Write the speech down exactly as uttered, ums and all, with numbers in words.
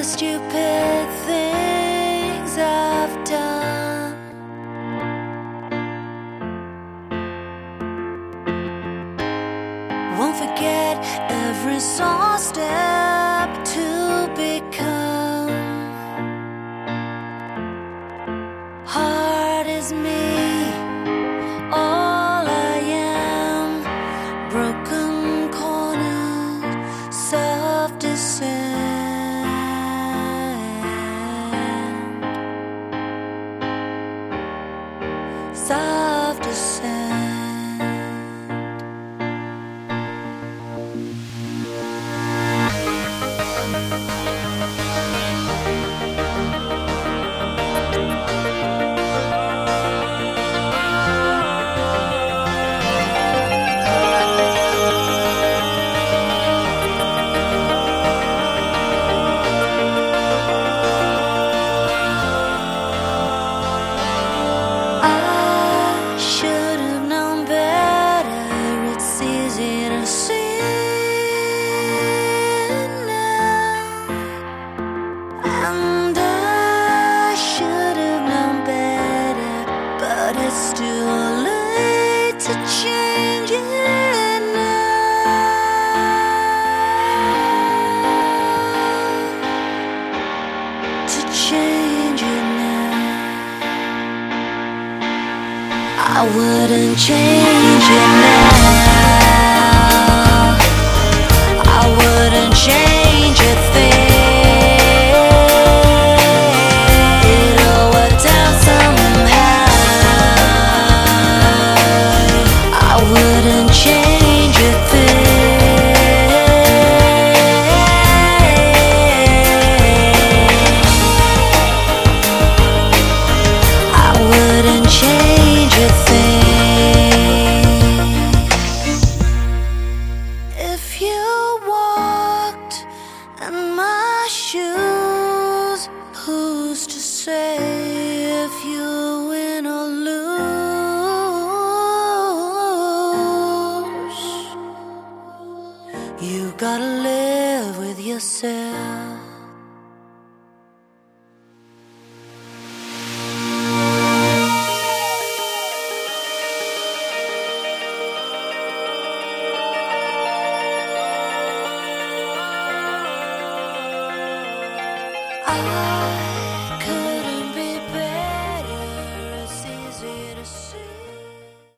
stupid things I've done. Won't forget every small step to become. Heart is me, all I am. Broken corners, self-descent. Self-descent. Too late to change it now. To change it now. I wouldn't change it now. I wouldn't change a thing. It'll work out somehow. I wouldn't change a thing. I wouldn't change a thing. If you walked in my shoes, who's to say if you win or lose? You gotta live with yourself. I